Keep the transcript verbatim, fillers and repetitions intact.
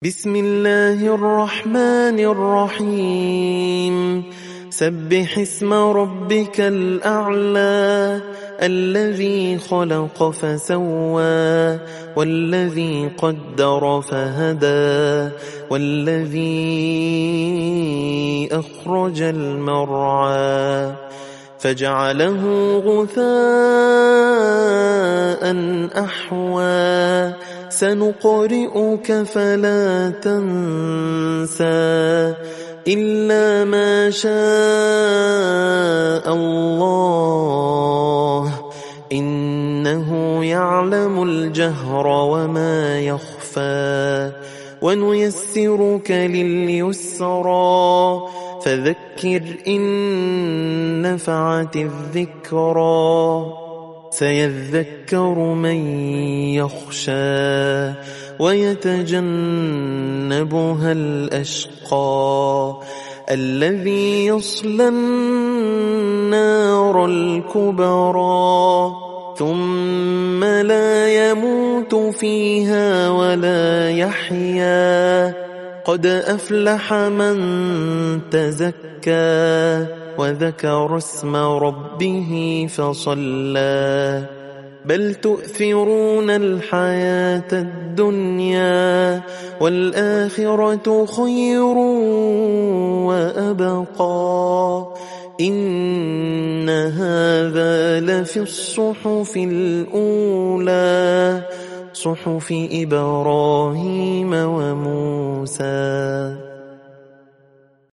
بسم الله الرحمن الرحيم سبح اسم ربك الأعلى الذي خلق فسوى والذي قدر فهدى والذي أخرج المرعى فجعله غثاء أحوى سنقرئك فلا تنسى إلا ما شاء الله إنه يعلم الجهر وما يخفى ونيسرك لليسرى فذكر إن نفعت الذكرى سيذكر من يخشى ويتجنبها الأشقى الذي يصلى النار الكبرى ثم لا يموت فيها ولا يحيا قد أفلح من تزكى وذكر اسم ربه فصلى بل تؤثرون الحياة الدنيا والآخرة خير وأبقى إن هذا لفي الصحف الأولى صحف إبراهيم وموسى.